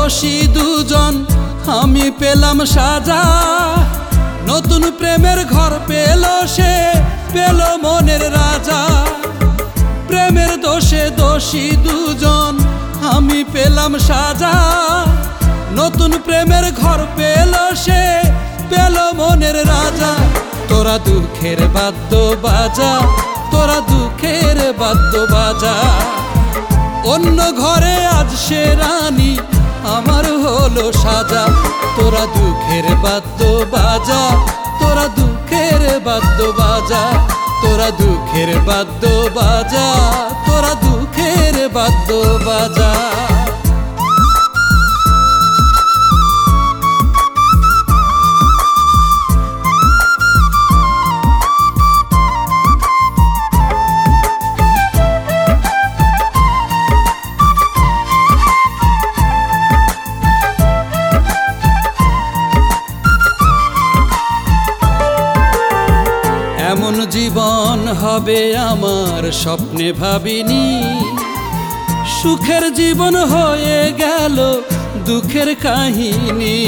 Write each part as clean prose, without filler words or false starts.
দোষী দুজন, আমি পেলাম সাজা। নতুন প্রেমের ঘর পেল সে, পেল মনের রাজা। প্রেমের দোষে দোষী দুজন, আমি পেলাম সাজা। নতুন প্রেমের ঘর পেল সে, পেল মনের রাজা। তোরা দুঃখের বাদ্য বাজা, তোরা দুঃখের বাদ্য বাজা। অন্য ঘরে আজ সে রানী, আমার হলো সাজা। তোরা দুঃখের বাদ্য বাজা, তোরা দুঃখের বাদ্য বাজা। তোরা দুঃখের বাদ্য বাজা, তোরা দুঃখের বাদ্য বাজা। এমন জীবন হবে আমার স্বপ্নে ভাবিনি। সুখের জীবন হয়ে গেল দুঃখের কাহিনী।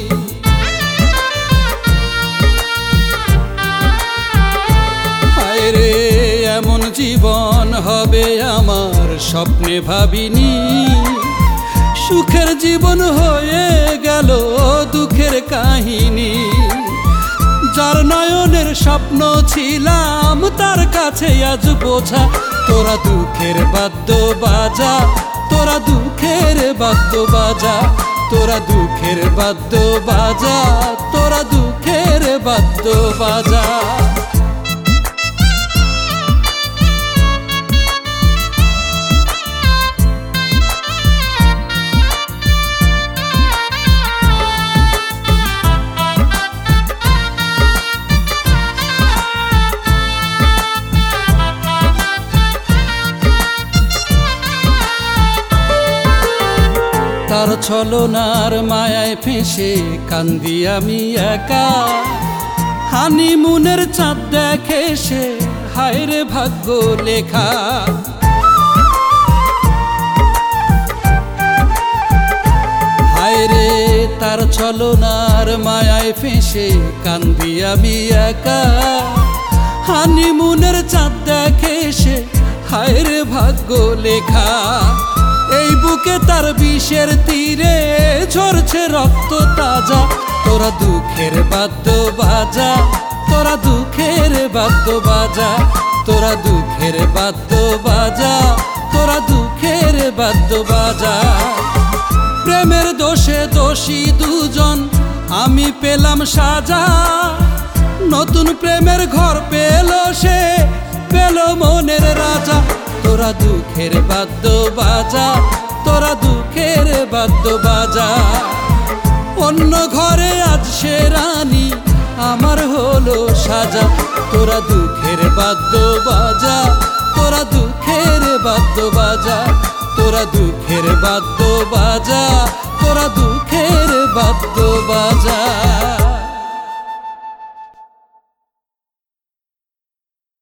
হায় রে, এমন জীবন হবে আমার স্বপ্নে ভাবিনি। সুখের জীবন হয়ে গেল দুঃখের কাহিনী। যার নয়নের স্বপ্ন ছিলাম, তার কাছে আজ বোঝা। তোরা দুঃখের বাদ্য বাজা, তোরা দুঃখের বাদ্য বাজা। তোরা দুঃখের বাদ্য বাজা, তোরা দুঃখের বাদ্য বাজা। তার ছলনার মায়ায় ফেঁসে কান্দি আমি একা। হানিমুনের চাঁদ দেখে সে, হায় রে ভাগ্য লেখা। হায় রে, তার ছলনার মায়ায় ফেঁসে কান্দি আমি একা। হানিমুনের চাঁদ দেখে সে, হায় রে ভাগ্য লেখা। এই বুকে তার বিষের তীরে ঝরছে রক্ত তাজা। তোরা দুঃখের বাদ্য বাজা, তোরা দুঃখের বাদ্য বাজা। তোরা দুঃখের বাদ্য বাজা, তোরা দুঃখের বাদ্য বাজা। প্রেমের দোষে দোষী দুজন, আমি পেলাম সাজা। নতুন প্রেমের ঘর পেল সে, পেল মনের রাজা। তোরা দুঃখের বাদ্য বাজা, তোরা দুঃখের বাদ্য বাজা। অন্য ঘরে আজ সে রানী, আমার হলো সাজা। তোরা দুঃখের বাদ্য বাজা, তোরা দুঃখের বাদ্য বাজা। তোরা দুঃখের বাদ্য বাজা, তোরা দুঃখের বাদ্য বাজা।